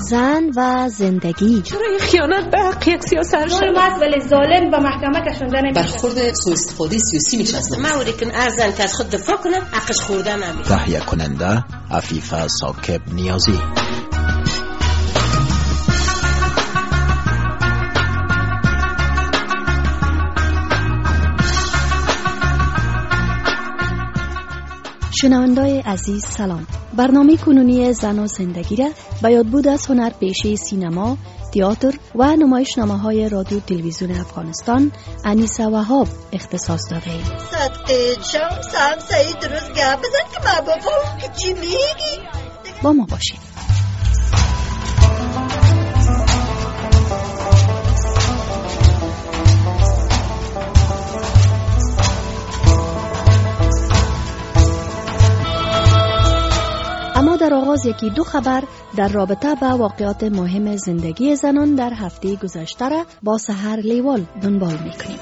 زن و زندگی. چرا این خیانت به حق یک سیاست ظلم است ولی ظالم به محکمه کشانده نمیشه. برخورد سوء استفاده سیاسی میشه. از موری که ارزن که از خود دفاع کنه حقش خوردن نمیشه. تهیه کننده عفیفه ثاقب نیازی. شنوندای عزیز سلام. برنامه کنونی زن و زندگی را به یادبود از هنرپیشه سینما، تئاتر و نمایشنامه‌های رادیو تلویزیون افغانستان انیسه وهاب اختصاص داده ایم. صدقه شام سعید درست گپ بزن که ما بابا که چی میگی؟ با ما باشید. اما در آغاز یکی دو خبر در رابطه با واقعات مهم زندگی زنان در هفته گذشته را با سحر لیوال دنبال میکنیم.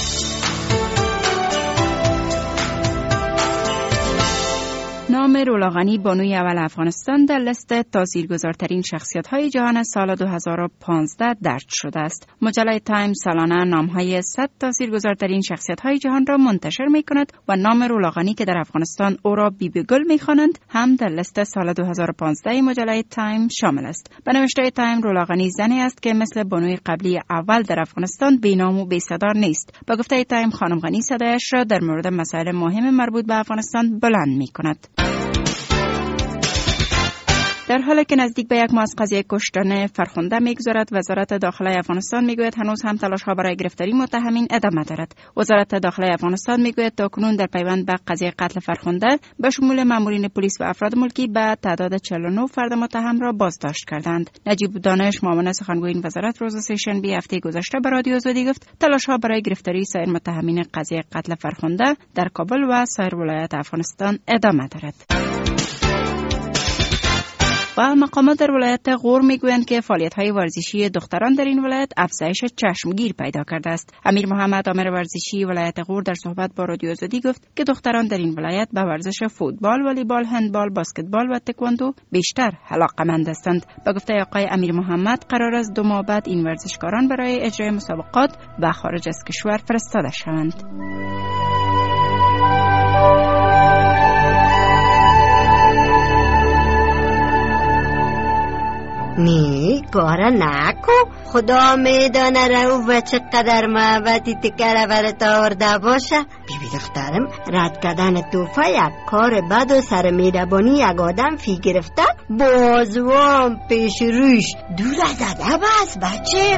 نام رولا غنی بانوی اول افغانستان در لیست تاثیرگذارترین شخصیت‌های جهان سال 2015 درج شده است. مجله تایم سالانه نام‌های 100 تاثیرگذارترین شخصیت‌های جهان را منتشر می‌کند و نام رولا غنی که در افغانستان او را بیبی گل می‌خوانند هم در لیست سال 2015 مجله تایم شامل است. به نوشته تایم رولا غنی زنی است که مثل بانوی قبلی اول در افغانستان بی‌نام و بی‌صدا نیست. با گفته تایم خانم غنی صدایش را در مورد مسائل مهم مربوط به افغانستان بلند می‌کند. در حالی که نزدیک به یک ماه از قضیه کشتن فرخنده می‌گذرد، وزارت داخله افغانستان میگوید هنوز هم تلاش‌ها برای گرفتاری متهمین ادامه دارد. وزارت داخله افغانستان میگوید تاکنون در پیوند به قضیه قتل فرخنده به شمول مامورین پلیس و افراد ملکی به تعداد 49 فرد متهم را بازداشت کردند. نجیب دانش معاون سخنگوی این وزارت روز سه‌شنبه هفته گذشته به رادیو آزادی گفت تلاش‌ها برای گرفتاری سایر متهمین قضیه قتل فرخنده در کابل و سایر ولایات افغانستان ادامه دارد. و مقامات در ولایت غور میگویند که فعالیت‌های ورزشی دختران در این ولایت افزایش چشمگیر پیدا کرده است. امیر محمد آمر ورزشی ولایت غور در صحبت با رادیو آزادی گفت که دختران در این ولایت به ورزش فوتبال، والیبال، هندبال، بسکتبال و تکواندو بیشتر علاقه‌مند هستند. با گفته آقای امیر محمد قرار است 2 ماه بعد این ورزشکاران برای اجرای مسابقات به خارج از کشور فرستاده شوند. نی کارا نکو، خدا میدانه رو و چقدر محبتی تکره برات آورده باشه. بیبی دخترم رد کردن توفه یک کار بد و سر میدبانی یک آدم فی گرفته بازوام پیش روش دور از ادب است بچه.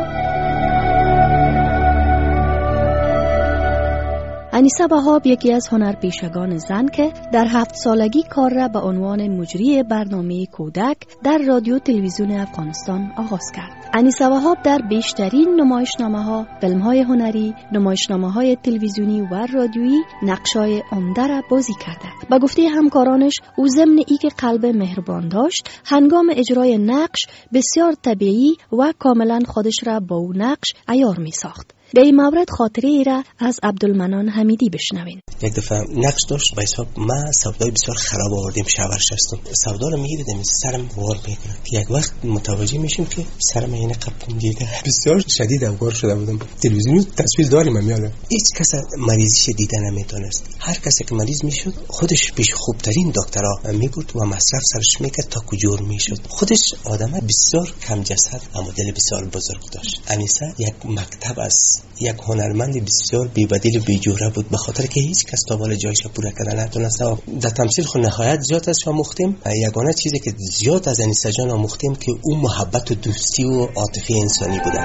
انیسه وهاب یکی از هنرپیشگان زن که در 7 سالگی کار را به عنوان مجری برنامه کودک در رادیو تلویزیون افغانستان آغاز کرد. انیسه وهاب در بیشترین نمایشنامه‌ها، فیلم‌های هنری، نمایشنامه‌های تلویزیونی و رادیویی نقش‌های عمده را بازی کرده. با گفته همکارانش او ضمن اینکه قلب مهربان داشت، هنگام اجرای نقش بسیار طبیعی و کاملا خودش را با او نقش عیار می‌ساخت. به این مورد خاطره ای را از عبدالمنان حمیدی بشنوین. یک دفعه نقش داشت به حساب ما سودای بسیار خراب آوردیم شاور شستم. سودا رو میگیردیم سرم وار میکنه. یک وقت متوجه میشیم که سرم یعنی قپم دیده. بسیار شدید افگار شده بودم. تلویزیون تصویر داریم میاله. هیچ کس مریضیش دیده نمیتونست. هر کسی که مریض میشد خودش پیش خوبترین دکترها میبرد و مصرف سرش میکرد تا کجور میشد. خودش آدم بسیار کم جسد اما دل بسیار بزرگ داشت. انیسه یک مکتب است. یک هنرمند بسیار بی‌بدیل و بی‌جوره بود به خاطر که هیچ کس تا بالا جایش پورا کردن نتونست. در تمثیل خود نهایت زیاد ازش آموختیم. یگانه چیزی که زیاد از انیسه جان آموختیم که اون محبت و دوستی و عاطفه انسانی بوده.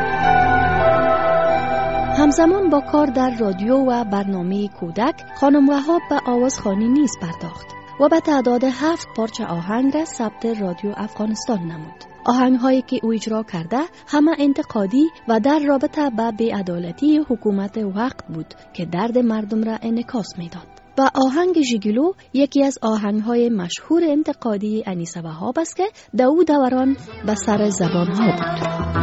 همزمان با کار در رادیو و برنامه کودک، خانم وهاب به آوازخوانی نیز پرداخت و به تعداد 7 پارچه آهنگ را ثبت رادیو افغانستان نمود. آهنگ‌هایی که او اجرا کرده همه انتقادی و در رابطه با بی‌عدالتی حکومت وقت بود که درد مردم را انعکاس می‌داد. و آهنگ ژیگلو یکی از آهنگ‌های مشهور انتقادی انیسه وهاب است که در او دوران به سر زبان‌ها بود.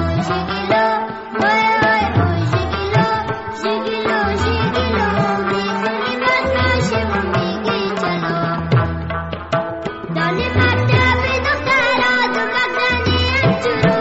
Dale,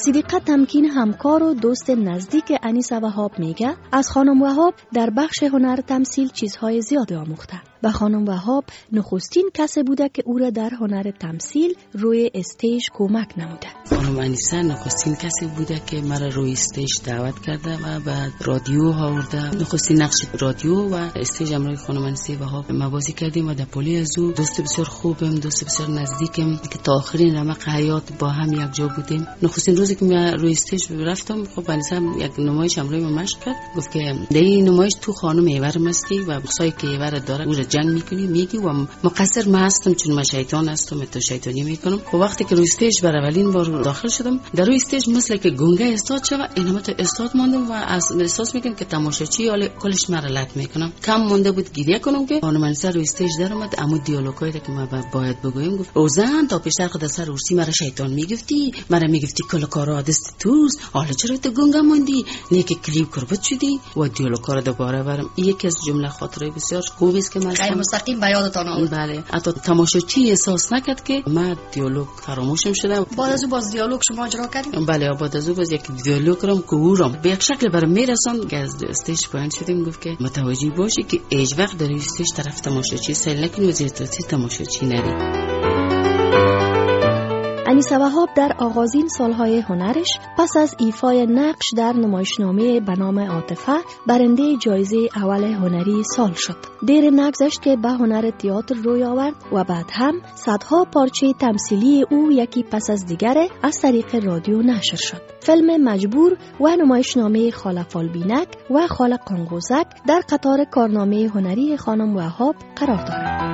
صدیقه تمکین همکار و دوست نزدیک انیسه وهاب میگه از خانم وهاب در بخش هنر تمثیل چیزهای زیادی آموخته. و خانم وهاب نخستین کسی بوده که او را در هنر تمثیل روی استیج کمک نموده. خانم انیسه نخستین کسی بوده که مرا روی استیج دعوت کرده و بعد رادیو آورده. نخستین نقش رادیو و استیج امروی خانم انیسه وهاب ما بازی کردیم و در پلی از او دوست بسیار خوبم، دوست بسیار نزدیکم که تا آخرین رمق حیات با هم یک جا بودیم. نخستین روزی که من روی استیج رفتم، خب انیسه یک نمایش امروی ما مشق کرد، گفت که در این نمایش تو خانم ایور مستی و بخصایی که ایور داره او را جنگ میکنی، میگی و مقصر من هستم چون من شیطان هستم، تو شیطانی میکنم. و وقتی که روی استیج بر اولین بار داخل شدم، در روی استیج مثل که گنگه استاد شد، اینم تو استاد ماندم و احساس میکنم که تماشاچی حال کلش مرا لط میکنم. کم مونده بود گریه کنم که خانم انیسه روی استیج در اومد، اما دیالوگایی که من باید بگویم گفت اوزن تا پیشتر خود سر ارسی مرا شیطان میگفتی، مرا میگفتی کل کارا دست توست، حالا چرا تو گنگه موندی، نه که کلیپ کربت شدی و دیالوگا رو دوباره برم. یکی از جمله خاطره بسیار خوبی است که من مستقیم به یادتان آورد. بله، حتی تماشاچی احساس نکرد که من دیالوگ فراموشم شده. بعد از او باز دیالوگ شما اجرا کردید؟ بله، بعد از او باز یک دیالوگ کردم که او را به یک شکل برام میرساند که از استیج پایین شدیم. گفت که متوجه باشی که هیچ وقت در استیج طرف تماشاچی سیل نکنی و زیر تماشاچی نری. انیسه وهاب در آغازین سالهای هنرش پس از ایفای نقش در نمایشنامه به نام عاطفه برنده جایزه اول هنری سال شد. دیر نگذشت که به هنر تئاتر روی آورد و بعد هم صدها پارچه تمثیلی او یکی پس از دیگر از طریق رادیو نشر شد. فیلم مجبور و نمایشنامه خاله فالبینک و خاله قانقوزک در قطار کارنامه هنری خانم وهاب قرار دارد.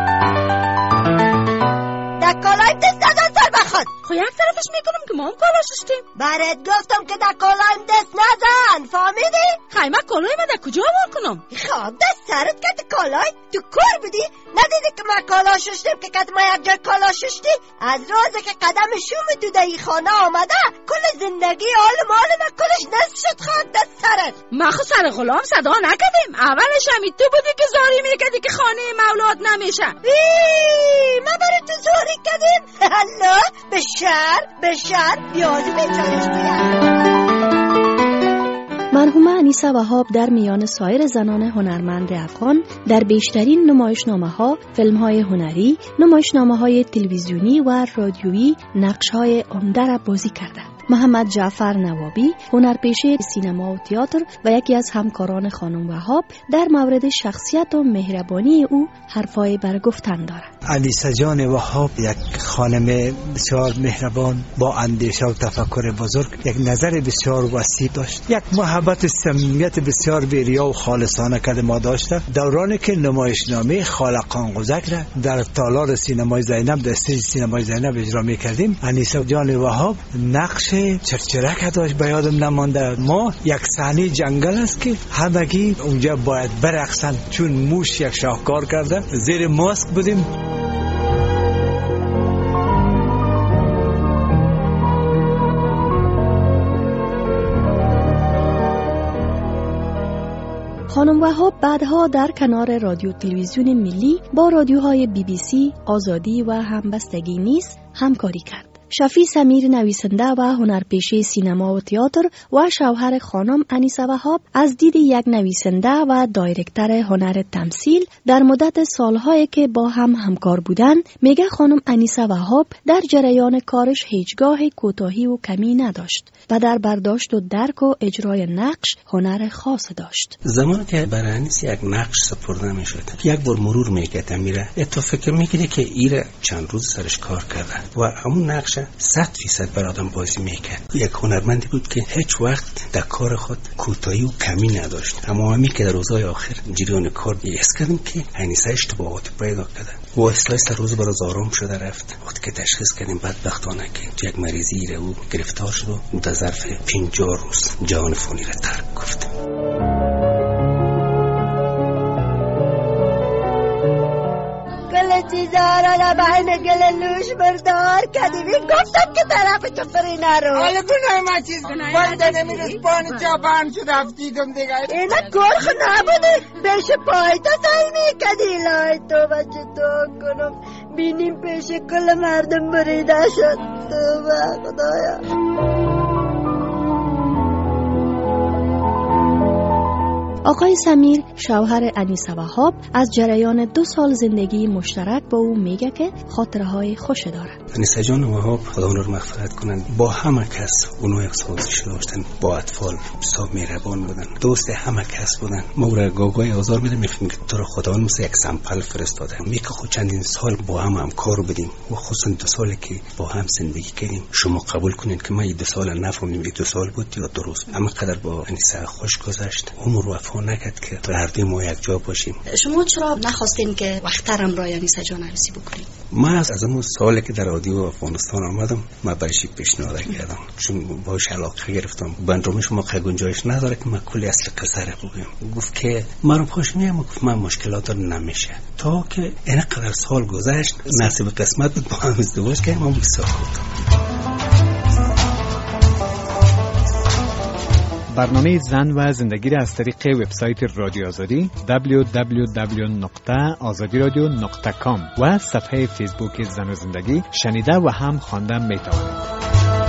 کالای دست نزن سر بخواد. خب یک طرفش میکنم که ما هم کالا ششتیم. برات گفتم که در کالایم دست نزن، فهمیدی؟ خیمه کالای من در کجا آور کنم؟ خب دست سرت که کالای تو کار بودی؟ ندیدی که من کالا ششتیم که ما یک جای کالا ششتی؟ از روزی که قدم شوم تو در این خانه آمده کل زندگی آل مال من کلش نصف شد. خواهد دست سرت. ما خود سر غلام صدا نکدیم. اولش همی تو بودی که زاری میکدی که خانه مولاد نمیشه. ما برای تو زاری کدیم؟ الله به شر بیازی بیچارش مرحومه انیسه وهاب در میان سایر زنان هنرمند افغان در بیشترین نمایشنامه‌ها، فیلم‌های هنری، نمایشنامه‌های تلویزیونی و رادیویی نقش‌های عمده را بازی کرده. محمد جعفر نوابی، هنرپیشه سینما و تئاتر و یکی از همکاران خانم وهاب، در مورد شخصیت و مهربانی او حرفای برگفتن دارد. انیسه جان وهاب یک خانم بسیار مهربان با اندیشه و تفکر بزرگ، یک نظر بسیار وسیع داشت، یک محبت و صمیمیت بسیار بی‌ریا و خالصانه که ما داشته. دورانی که نمایشنامه خاله قانقوزک را در تالار سینمای زینب، در استیج سینمای زینب اجرا می‌کردیم، انیسه جان وهاب نقش چرچرک داشت، به یادم نمانده. ما یک صحنه جنگل است که همگی اونجا باید برقصن، چون موش یک شاهکار کرده، زیر ماسک بودیم. خانم وهاب بعدها در کنار رادیو تلویزیون ملی با رادیوهای BBC، آزادی و همبستگی نیز همکاری کرد. شفیع سمیر نویسنده و هنرپیشه سینما و تئاتر و شوهر خانم انیسه وهاب از دید یک نویسنده و دایرکتر هنر تمثیل در مدت سالهایی که با هم همکار بودند، میگه خانم انیسه وهاب در جریان کارش هیچگاه کوتاهی و کمی نداشت و در برداشت و درک و اجرای نقش هنر خاص داشت. زمانی که برای انیسه یک نقش سپرده میشد، یک بار مرور میکرد میره، تو فکر میکنی که ایره چند روز سرش کار کرده و همون نقش 100% بر آدم بازی میکرد. یک هنرمندی بود که هیچ وقت در کار خود کوتاهی و کمی نداشت. اما همی که در روزهای آخر جریان کار حس کردم که انیسه اشتباهات پیدا کرده و اصلاح سر روز برای آرام شده رفت. وقتی که تشخیص کردیم بدبختانه که یک مریضی را او گرفتار شد و در ظرف 50 روز جان فانی را ترک گفت. چیزارا را بین گللوش بردار کدیمی گفتم که طرف تو فری نرو. حالا گناه ما چیز بایده نمیرس پانی چاپان شد افتیدم دیگه. اینا گرخ نبوده بشه پای تا سایمی کدی لای تو بچه تو کنم بینیم پیش کل مردم بریده شد. تو با خدایا آقای سمیر شوهر انیسه وهاب از جریان 2 سال زندگی مشترک با او میگه که خاطرهای خوش داره. انیسه جان وهاب خدا اون رو مغفرت کنن، با همه کس اونو یک سازش داشتن، با اطفال بسیار مهربان بودن، دوست همه کس بودن. ما را گاگای آزار میدیم، میفهمیم که تو رو خدا مثل یک سمپل فرستاده. میگه خود چندین سال با هم همکار بودیم و خصوصا 2 سالی که با هم زندگی کردیم. شما قبول کنین که ما 2 سال نفهمیدیم 2 سال بود یا درست. اما قدر با انیسه خوش گذشت، عمر وفا نکرد که تو هر دوی ما یک جا باشیم. شما چرا نخواستین که وقترم را انیسه جان عروسی بکنین؟ ما از اون سالی که در رادیو افغانستان آمدم ما برایش پیشنهاد کردم، چون باهاش علاقه گرفتم. برنامه شما گنجایش نداره که من کلی اصل قصه رو بگم. گفت که من رو خوش میام، گفت من مشکلات رو نمیشه. تا که اینقدر سال گذشت نصیب قسمت بود، با هم ازدواج کردیم. من بسیار خوب. برنامه زن و زندگی را از طریق وبسایت رادیو آزادی www.azadiradio.com و صفحه فیسبوک زن و زندگی شنیده و هم خواندن میتوانید.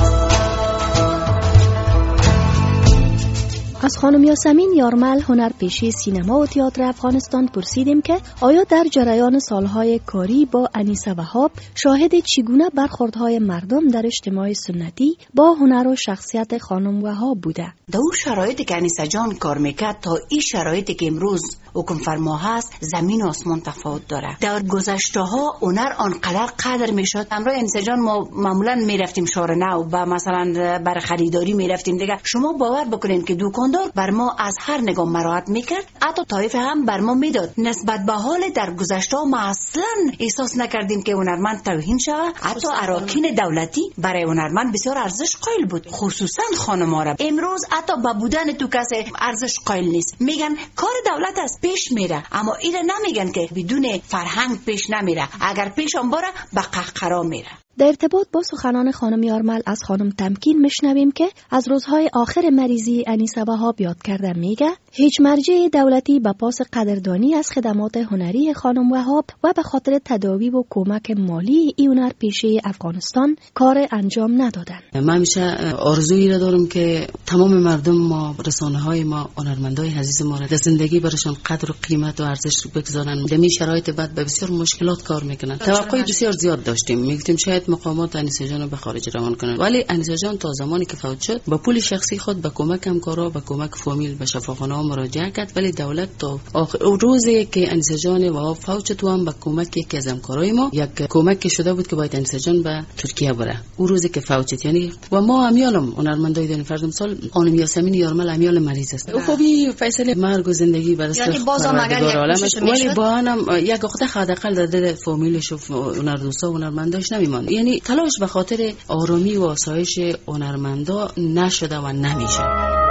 از خانم یاسمین یارمل هنرپیشه سینما و تئاتر افغانستان پرسیدیم که آیا در جریان سالهای کاری با انیسه وهاب شاهد چگونه برخوردهای مردم در اجتماع سنتی با هنر و شخصیت خانم وهاب بوده؟ در اون شرایطی که انیسه جان کار میکرد تا این شرایطی که امروز حکم فرما هست زمین و آسمان تفاوت داره. در گذشته ها هنر آنقدر قدر میشد. امروز انیسه جان ما معمولا میرفتیم شهر نو و مثلا برای خریداری میرفتیم دیگه. شما باور بکنین که دکاندار بر ما از هر نگاه مراعات میکرد، حتی طایف هم بر ما میداد. نسبت به حال در گذشته ها ما اصلا احساس نکردیم که هنرمند توهین شود. حتی اراکین دولتی برای هنرمند بسیار ارزش قائل بود، خصوصا خانم‌ها را. امروز حتی با بودن تو کسی ارزش قائل نیست. میگن کار دولت است پیش میره، اما اینا نمیگن که بدون فرهنگ پیش نمیره. اگر پیش هم بره به قهقرا میره. در ارتباط با سخنان خانم یارمل از خانم تمکین میشنویم که از روزهای آخر مریضی انیسه وهاب یاد کرده. میگه هیچ مرجع دولتی به پاس قدردانی از خدمات هنری خانم وهاب و به خاطر تداوی و کمک مالی این هنرپیشه افغانستان کار انجام ندادن. من همیشه آرزویی را دارم که تمام مردم ما، رسانه‌های ما، هنرمندای عزیز ما را در زندگی برشان قدر و قیمت و ارزش بگذارن. در این شرایط بعد به بسیار مشکلات کار میکنن. توقع بسیار زیاد داشتیم، میگفتیم شاید مقامات انیسه جان رو به خارج روان کنن، ولی انیسه جان تا زمانی که فوت شد با پول شخصی خود به کمک همکارا، به کمک فامیل به شفاخانه ها مراجعه کرد. ولی دولت تا آخر روزی که انیسه جان و فوت شد هم به کمک یکی از همکارای ما یک کمک شده بود که باید انیسه جان به ترکیه بره. اون روزی که فوت شد یعنی و ما امیالم هنرمندای دین فردم سال خانم یاسمین یارمل امیال مریض است. خوبی فیصله مرگ و زندگی برای یعنی بازم اگر ولی با هم یک وقت حداقل در فامیلش و هنردوستا و هنرمنداش نمیماند. یعنی تلاش به خاطر آرامی و آسایش هنرمندا نشده و نمیشه.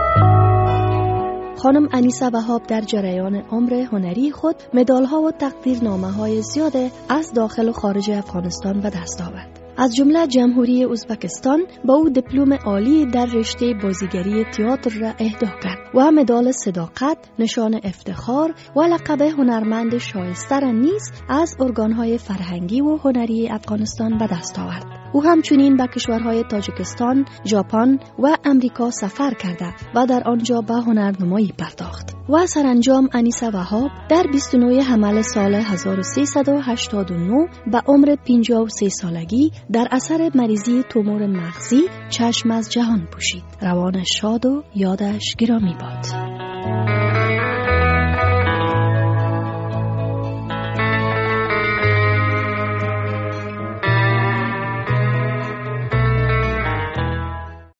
خانم انیسه وهاب در جریان عمر هنری خود مدال‌ها و تقدیرنامه‌های زیاد از داخل و خارج افغانستان به دست آورد. از جمله جمهوری ازبکستان با او دیپلم عالی در رشته بازیگری تئاتر را اهدا کرد و مدال صداقت، نشان افتخار و لقب هنرمند شایسته را نیز از ارگان‌های فرهنگی و هنری افغانستان به دست آورد. او همچنین به کشورهای تاجیکستان، ژاپن و امریکا سفر کرده و در آنجا به هنرنمایی پرداخت. و سرانجام انیسه وهاب در 29 حمل سال 1389 به عمر 53 سالگی در اثر مریضی تومور مغزی چشم از جهان پوشید. روانش شاد و یادش گرامی باد.